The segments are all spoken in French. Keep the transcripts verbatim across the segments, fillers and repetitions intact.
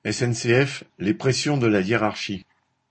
S N C F, les pressions de la hiérarchie.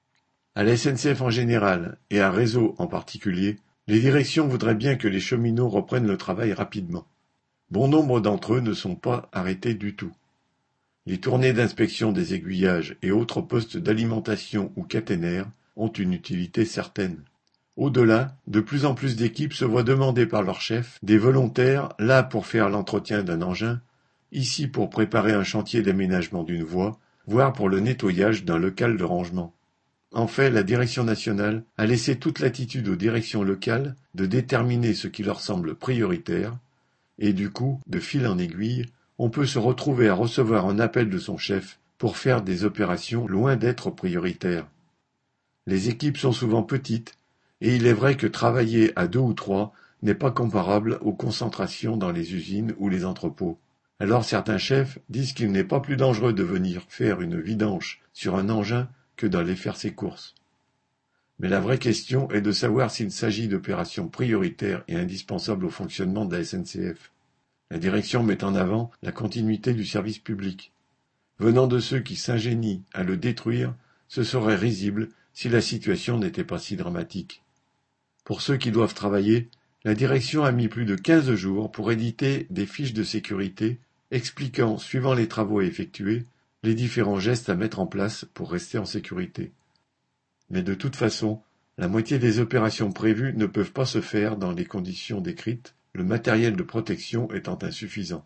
À la S N C F en général, et à Réseau en particulier, les directions voudraient bien que les cheminots reprennent le travail rapidement. Bon nombre d'entre eux ne sont pas arrêtés du tout. Les tournées d'inspection des aiguillages et autres postes d'alimentation ou caténaires ont une utilité certaine. Au-delà, de plus en plus d'équipes se voient demander par leur chef des volontaires, là pour faire l'entretien d'un engin, ici pour préparer un chantier d'aménagement d'une voie, voire pour le nettoyage d'un local de rangement. En fait, la direction nationale a laissé toute latitude aux directions locales de déterminer ce qui leur semble prioritaire, et du coup, de fil en aiguille, on peut se retrouver à recevoir un appel de son chef pour faire des opérations loin d'être prioritaires. Les équipes sont souvent petites, et il est vrai que travailler à deux ou trois n'est pas comparable aux concentrations dans les usines ou les entrepôts. Alors certains chefs disent qu'il n'est pas plus dangereux de venir faire une vidange sur un engin que d'aller faire ses courses. Mais la vraie question est de savoir s'il s'agit d'opérations prioritaires et indispensables au fonctionnement de la S N C F. La direction met en avant la continuité du service public. Venant de ceux qui s'ingénient à le détruire, ce serait risible si la situation n'était pas si dramatique. Pour ceux qui doivent travailler, la direction a mis plus de quinze jours pour éditer des fiches de sécurité expliquant, suivant les travaux effectués, les différents gestes à mettre en place pour rester en sécurité. Mais de toute façon, la moitié des opérations prévues ne peuvent pas se faire dans les conditions décrites, le matériel de protection étant insuffisant.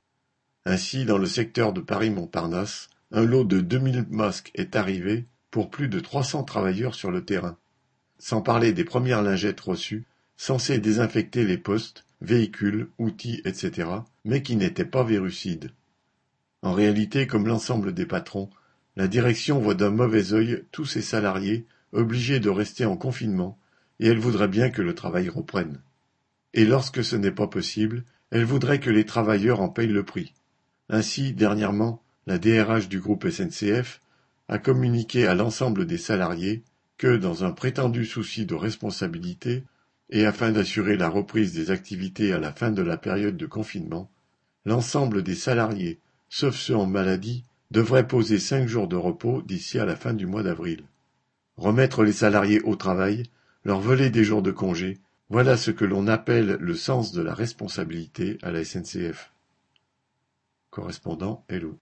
Ainsi, dans le secteur de Paris-Montparnasse, un lot de deux mille masques est arrivé pour plus de trois cents travailleurs sur le terrain. Sans parler des premières lingettes reçues, censées désinfecter les postes, véhicules, outils, et cetera, mais qui n'étaient pas virucides. En réalité, comme l'ensemble des patrons, la direction voit d'un mauvais œil tous ses salariés obligés de rester en confinement, et elle voudrait bien que le travail reprenne. Et lorsque ce n'est pas possible, elle voudrait que les travailleurs en payent le prix. Ainsi, dernièrement, la D R H du groupe S N C F a communiqué à l'ensemble des salariés que, dans un prétendu souci de responsabilité, et afin d'assurer la reprise des activités à la fin de la période de confinement, l'ensemble des salariés, sauf ceux en maladie, devraient poser cinq jours de repos d'ici à la fin du mois d'avril. Remettre les salariés au travail, leur voler des jours de congé, voilà ce que l'on appelle le sens de la responsabilité à la S N C F. Correspondant Hello.